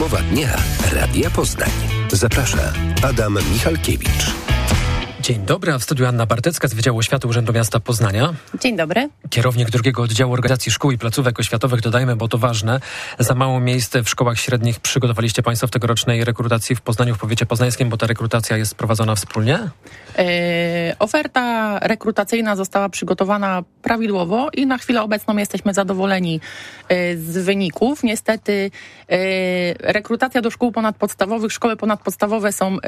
Rozmowa dnia Radia Poznań. Zaprasza Adam Michalkiewicz. Dzień dobry, a w studiu Anna Bartecka z Wydziału Oświaty Urzędu Miasta Poznania. Dzień dobry. Kierownik drugiego oddziału organizacji szkół i placówek oświatowych, dodajmy, bo to ważne. Za mało miejsc w szkołach średnich przygotowaliście Państwo w tegorocznej rekrutacji w Poznaniu, w powiecie poznańskim, bo ta rekrutacja jest prowadzona wspólnie? Oferta rekrutacyjna została przygotowana prawidłowo i na chwilę obecną jesteśmy zadowoleni z wyników. Niestety rekrutacja do szkół ponadpodstawowych, szkoły ponadpodstawowe są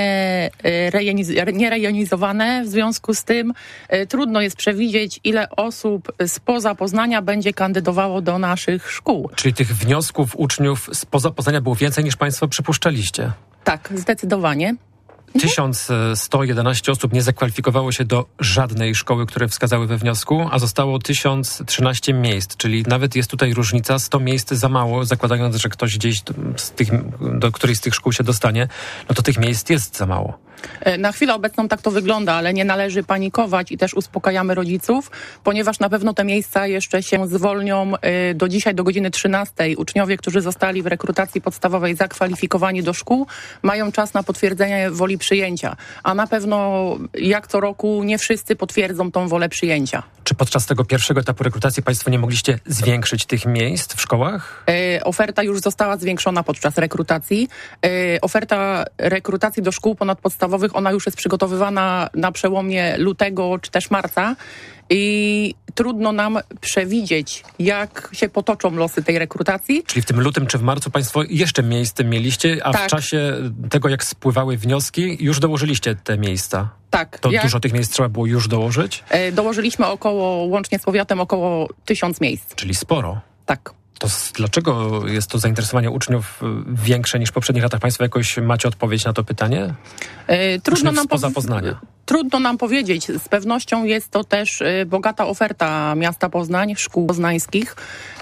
nierejonizowane, w związku z tym trudno jest przewidzieć, ile osób spoza Poznania będzie kandydowało do naszych szkół. Czyli tych wniosków uczniów spoza Poznania było więcej niż Państwo przypuszczaliście? Tak, zdecydowanie. 1111 osób nie zakwalifikowało się do żadnej szkoły, które wskazały we wniosku, a zostało 1013 miejsc, czyli nawet jest tutaj różnica, 100 miejsc za mało, zakładając, że ktoś gdzieś do którejś z tych szkół się dostanie, no to tych miejsc jest za mało. Na chwilę obecną tak to wygląda, ale nie należy panikować i też uspokajamy rodziców, ponieważ na pewno te miejsca jeszcze się zwolnią do dzisiaj, do godziny 13. Uczniowie, którzy zostali w rekrutacji podstawowej zakwalifikowani do szkół, mają czas na potwierdzenie woli przyjęcia, a na pewno jak co roku nie wszyscy potwierdzą tą wolę przyjęcia. Czy podczas tego pierwszego etapu rekrutacji Państwo nie mogliście zwiększyć tych miejsc w szkołach? Oferta już została zwiększona podczas rekrutacji. Oferta rekrutacji do szkół ponadpodstawowych, ona już jest przygotowywana na przełomie lutego czy też marca i trudno nam przewidzieć, jak się potoczą losy tej rekrutacji. Czyli w tym lutym czy w marcu Państwo jeszcze miejsce mieliście, a tak. W czasie tego, jak spływały wnioski, już dołożyliście te miejsca? Tak. To dużo tych miejsc trzeba było już dołożyć? Dołożyliśmy łącznie z powiatem około 1000 miejsc. Czyli sporo. Tak. To dlaczego jest to zainteresowanie uczniów większe niż w poprzednich latach? Państwo jakoś macie odpowiedź na to pytanie? Trudno nam spoza Poznania. Trudno nam powiedzieć. Z pewnością jest to też bogata oferta miasta Poznań, szkół poznańskich.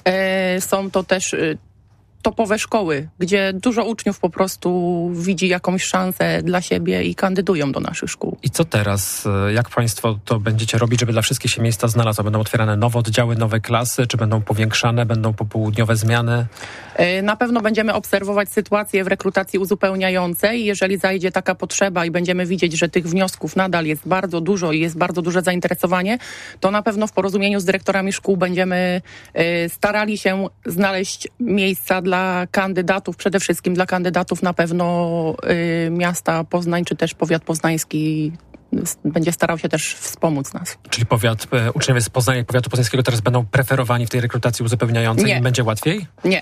Są to też topowe szkoły, gdzie dużo uczniów po prostu widzi jakąś szansę dla siebie i kandydują do naszych szkół. I co teraz? Jak Państwo to będziecie robić, żeby dla wszystkich się miejsca znalazło? Będą otwierane nowe oddziały, nowe klasy, czy będą powiększane, będą popołudniowe zmiany? Na pewno będziemy obserwować sytuację w rekrutacji uzupełniającej. Jeżeli zajdzie taka potrzeba i będziemy widzieć, że tych wniosków nadal jest bardzo dużo i jest bardzo duże zainteresowanie, to na pewno w porozumieniu z dyrektorami szkół będziemy starali się znaleźć miejsca dla kandydatów, przede wszystkim dla kandydatów na pewno miasta Poznań, czy też powiat poznański będzie starał się też wspomóc nas. Czyli uczniowie z Poznania i powiatu poznańskiego teraz będą preferowani w tej rekrutacji uzupełniającej? Nie. I będzie łatwiej? Nie.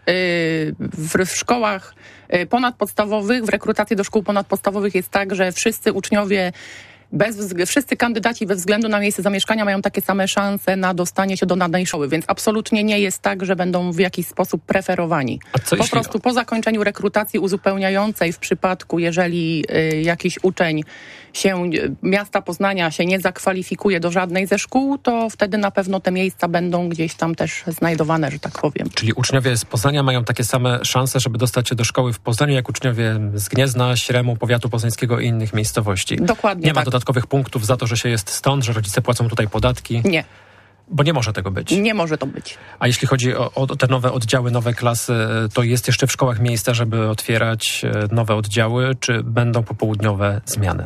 W szkołach ponadpodstawowych, w rekrutacji do szkół ponadpodstawowych jest tak, że wszyscy uczniowie, wszyscy kandydaci bez względu na miejsce zamieszkania mają takie same szanse na dostanie się do danej szkoły, więc absolutnie nie jest tak, że będą w jakiś sposób preferowani. Po prostu po zakończeniu rekrutacji uzupełniającej, w przypadku jeżeli jakiś uczeń miasta Poznania się nie zakwalifikuje do żadnej ze szkół, to wtedy na pewno te miejsca będą gdzieś tam też znajdowane, że tak powiem. Czyli uczniowie z Poznania mają takie same szanse, żeby dostać się do szkoły w Poznaniu, jak uczniowie z Gniezna, Śremu, powiatu poznańskiego i innych miejscowości. Dokładnie. Nie ma dodatkowych punktów za to, że się jest stąd, że rodzice płacą tutaj podatki? Nie. Bo nie może tego być. Nie może to być. A jeśli chodzi o te nowe oddziały, nowe klasy, to jest jeszcze w szkołach miejsca, żeby otwierać nowe oddziały, czy będą popołudniowe zmiany?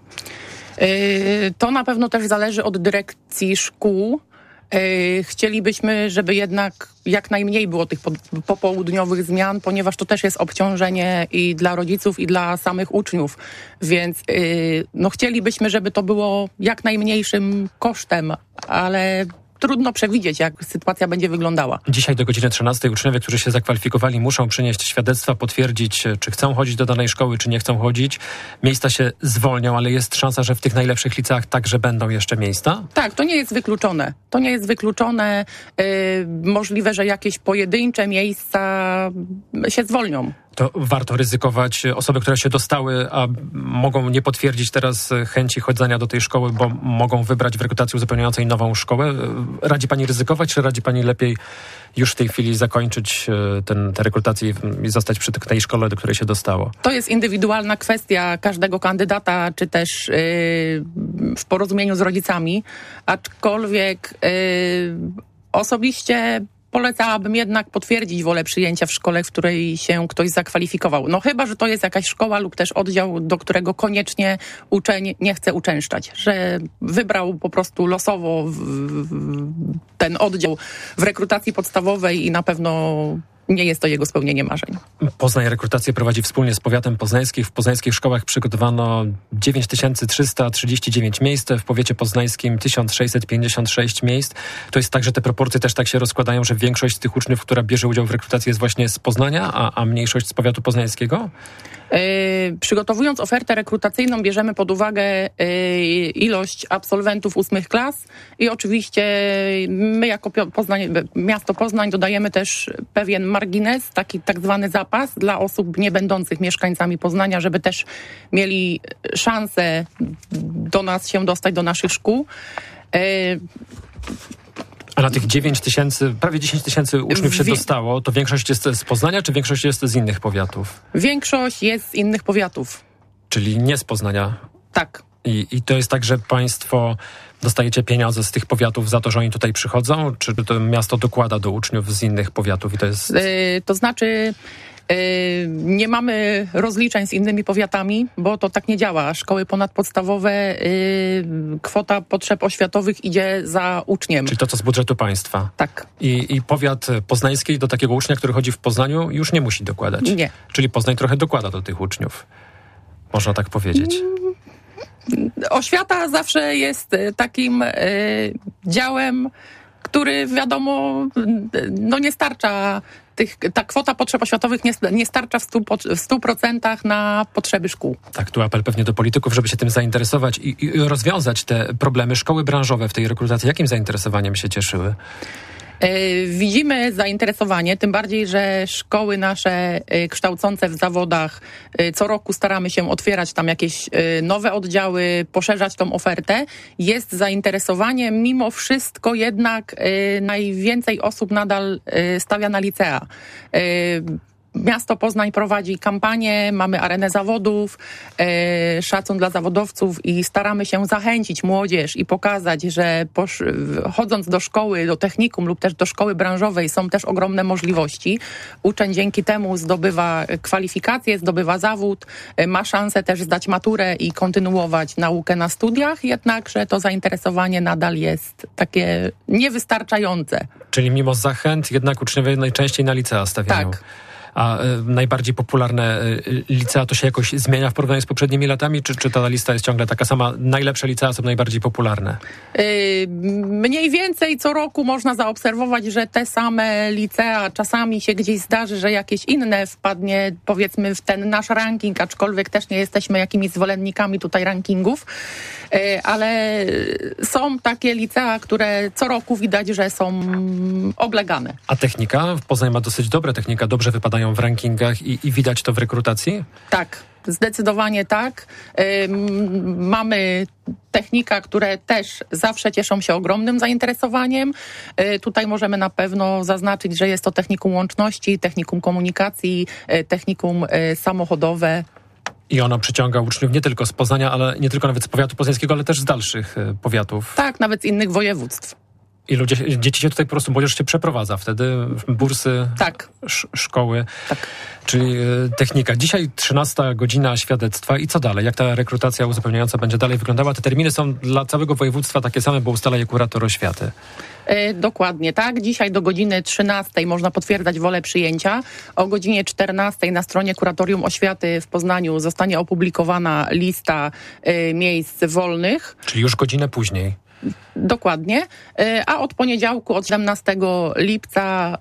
To na pewno też zależy od dyrekcji szkół. Chcielibyśmy, żeby jednak jak najmniej było tych popołudniowych zmian, ponieważ to też jest obciążenie i dla rodziców, i dla samych uczniów. Więc chcielibyśmy, żeby to było jak najmniejszym kosztem, ale trudno przewidzieć, jak sytuacja będzie wyglądała. Dzisiaj do godziny 13 uczniowie, którzy się zakwalifikowali, muszą przynieść świadectwa, potwierdzić, czy chcą chodzić do danej szkoły, czy nie chcą chodzić. Miejsca się zwolnią, ale jest szansa, że w tych najlepszych liceach także będą jeszcze miejsca? Tak, to nie jest wykluczone. To nie jest wykluczone. Możliwe, że jakieś pojedyncze miejsca się zwolnią. To warto ryzykować. Osoby, które się dostały, a mogą nie potwierdzić teraz chęci chodzenia do tej szkoły, bo mogą wybrać w rekrutacji uzupełniającej nową szkołę. Radzi pani ryzykować, czy radzi pani lepiej już w tej chwili zakończyć tę rekrutację i zostać przy tej szkole, do której się dostało? To jest indywidualna kwestia każdego kandydata, czy też w porozumieniu z rodzicami. Aczkolwiek osobiście polecałabym jednak potwierdzić wolę przyjęcia w szkole, w której się ktoś zakwalifikował. No chyba, że to jest jakaś szkoła lub też oddział, do którego koniecznie uczeń nie chce uczęszczać, że wybrał po prostu losowo ten oddział w rekrutacji podstawowej i na pewno nie jest to jego spełnienie marzeń. Poznań rekrutację prowadzi wspólnie z powiatem poznańskim. W poznańskich szkołach przygotowano 9339 miejsc, w powiecie poznańskim 1656 miejsc. To jest tak, że te proporcje też tak się rozkładają, że większość z tych uczniów, która bierze udział w rekrutacji, jest właśnie z Poznania, a mniejszość z powiatu poznańskiego? Przygotowując ofertę rekrutacyjną bierzemy pod uwagę ilość absolwentów 8 klas i oczywiście my jako miasto Poznań dodajemy też pewien margines, taki tak zwany zapas dla osób nie będących mieszkańcami Poznania, żeby też mieli szansę do nas się dostać, do naszych szkół. A na tych 9 tysięcy, prawie 10 tysięcy uczniów się dostało, to większość jest z Poznania, czy większość jest z innych powiatów? Większość jest z innych powiatów. Czyli nie z Poznania? Tak. I to jest tak, że państwo dostajecie pieniądze z tych powiatów za to, że oni tutaj przychodzą, czy to miasto dokłada do uczniów z innych powiatów? I to jest... To znaczy... Nie mamy rozliczeń z innymi powiatami, bo to tak nie działa. Szkoły ponadpodstawowe, kwota potrzeb oświatowych idzie za uczniem. Czyli to, co z budżetu państwa. Tak. I powiat poznański do takiego ucznia, który chodzi w Poznaniu, już nie musi dokładać. Nie. Czyli Poznań trochę dokłada do tych uczniów. Można tak powiedzieć. Oświata zawsze jest takim działem, który wiadomo, no nie starcza, ta kwota potrzeb oświatowych nie starcza w 100% na potrzeby szkół. Tak, tu apel pewnie do polityków, żeby się tym zainteresować i rozwiązać te problemy. Szkoły branżowe w tej rekrutacji, jakim zainteresowaniem się cieszyły? Widzimy zainteresowanie, tym bardziej, że szkoły nasze kształcące w zawodach co roku staramy się otwierać tam jakieś nowe oddziały, poszerzać tą ofertę. Jest zainteresowanie, mimo wszystko jednak najwięcej osób nadal stawia na licea. Miasto Poznań prowadzi kampanię, mamy arenę zawodów, szacun dla zawodowców i staramy się zachęcić młodzież i pokazać, że chodząc do szkoły, do technikum lub też do szkoły branżowej są też ogromne możliwości. Uczeń dzięki temu zdobywa kwalifikacje, zdobywa zawód, ma szansę też zdać maturę i kontynuować naukę na studiach, jednakże to zainteresowanie nadal jest takie niewystarczające. Czyli mimo zachęt jednak uczniowie najczęściej na licea stawiają. Tak. A najbardziej popularne licea to się jakoś zmienia w porównaniu z poprzednimi latami? Czy ta lista jest ciągle taka sama? Najlepsze licea są najbardziej popularne? Mniej więcej co roku można zaobserwować, że te same licea, czasami się gdzieś zdarzy, że jakieś inne wpadnie powiedzmy w ten nasz ranking, aczkolwiek też nie jesteśmy jakimiś zwolennikami tutaj rankingów, ale są takie licea, które co roku widać, że są oblegane. A technika? Poznań ma dosyć dobre technika, dobrze wypadają w rankingach i widać to w rekrutacji? Tak, zdecydowanie tak. Mamy technika, które też zawsze cieszą się ogromnym zainteresowaniem. Tutaj możemy na pewno zaznaczyć, że jest to technikum łączności, technikum komunikacji, technikum samochodowe. I ono przyciąga uczniów nie tylko z Poznania, ale nie tylko nawet z powiatu poznańskiego, ale też z dalszych powiatów. Tak, nawet z innych województw. I dzieci się tutaj po prostu, młodzież się przeprowadza wtedy, bursy, tak. Szkoły, tak. Czyli technika. Dzisiaj 13 godzina świadectwa i co dalej? Jak ta rekrutacja uzupełniająca będzie dalej wyglądała? Te terminy są dla całego województwa takie same, bo ustala je kurator oświaty. Dokładnie, tak. Dzisiaj do godziny 13 można potwierdzać wolę przyjęcia. O godzinie 14 na stronie Kuratorium Oświaty w Poznaniu zostanie opublikowana lista miejsc wolnych. Czyli już godzinę później. Dokładnie, a od poniedziałku, od 17 lipca,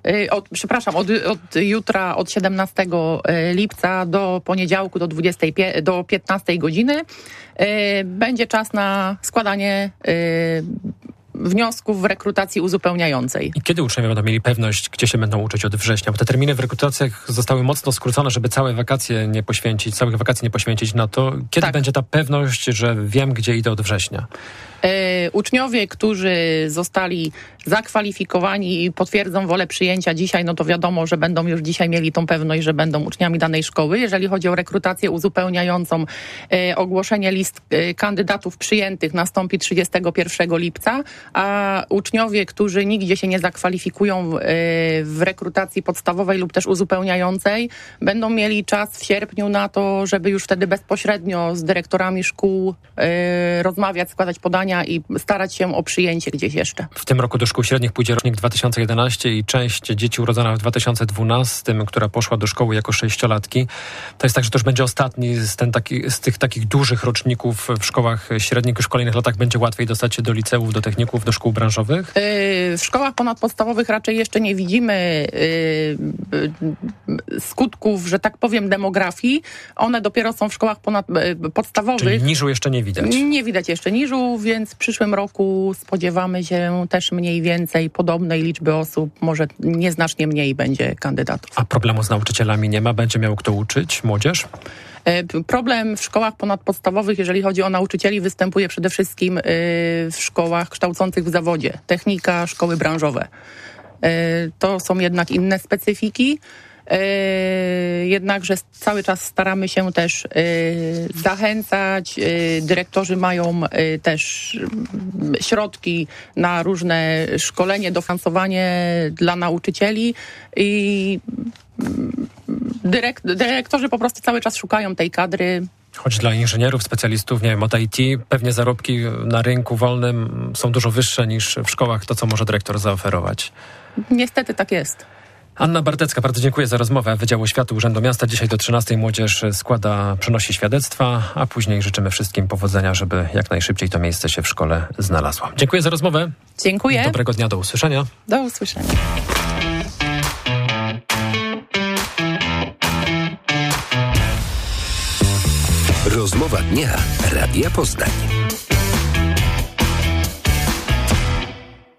od jutra, od 17 lipca do poniedziałku do 15 godziny będzie czas na składanie wniosków w rekrutacji uzupełniającej. I kiedy uczniowie będą mieli pewność, gdzie się będą uczyć od września? Bo te terminy w rekrutacjach zostały mocno skrócone, żeby całych wakacji nie poświęcić na to. Kiedy będzie ta pewność, że wiem, gdzie idę od września? Uczniowie, którzy zostali zakwalifikowani i potwierdzą wolę przyjęcia dzisiaj, no to wiadomo, że będą już dzisiaj mieli tą pewność, że będą uczniami danej szkoły. Jeżeli chodzi o rekrutację uzupełniającą, ogłoszenie list kandydatów przyjętych nastąpi 31 lipca, a uczniowie, którzy nigdzie się nie zakwalifikują w rekrutacji podstawowej lub też uzupełniającej, będą mieli czas w sierpniu na to, żeby już wtedy bezpośrednio z dyrektorami szkół rozmawiać, składać podania i starać się o przyjęcie gdzieś jeszcze. W tym roku do szkół średnich pójdzie rocznik 2011 i część dzieci urodzona w 2012, która poszła do szkoły jako 6-latki. To jest tak, że to już będzie ostatni z tych takich dużych roczników w szkołach średnich. Już w kolejnych latach będzie łatwiej dostać się do liceów, do techników, do szkół branżowych? W szkołach ponadpodstawowych raczej jeszcze nie widzimy skutków, że tak powiem, demografii. One dopiero są w szkołach podstawowych. Czyli niżu jeszcze nie widać? Nie widać jeszcze niżu, więc w przyszłym roku spodziewamy się też mniej więcej podobnej liczby osób, może nieznacznie mniej będzie kandydatów. A problemu z nauczycielami nie ma? Będzie miał kto uczyć młodzież? Problem w szkołach ponadpodstawowych, jeżeli chodzi o nauczycieli, występuje przede wszystkim w szkołach kształcących w zawodzie. Technika, szkoły branżowe. To są jednak inne specyfiki. Jednakże cały czas staramy się też zachęcać. Dyrektorzy mają też środki na różne szkolenie, dofinansowanie dla nauczycieli i dyrektorzy po prostu cały czas szukają tej kadry. Choć dla inżynierów, specjalistów, nie wiem, od IT, pewnie zarobki na rynku wolnym są dużo wyższe niż w szkołach, to co może dyrektor zaoferować. Niestety tak jest. Anna Bartecka, bardzo dziękuję za rozmowę. Wydział Oświaty Urzędu Miasta. Dzisiaj do 13 młodzież przynosi świadectwa, a później życzymy wszystkim powodzenia, żeby jak najszybciej to miejsce się w szkole znalazło. Dziękuję za rozmowę. Dziękuję. Dobrego dnia, do usłyszenia. Do usłyszenia. Rozmowa dnia Radia Poznań.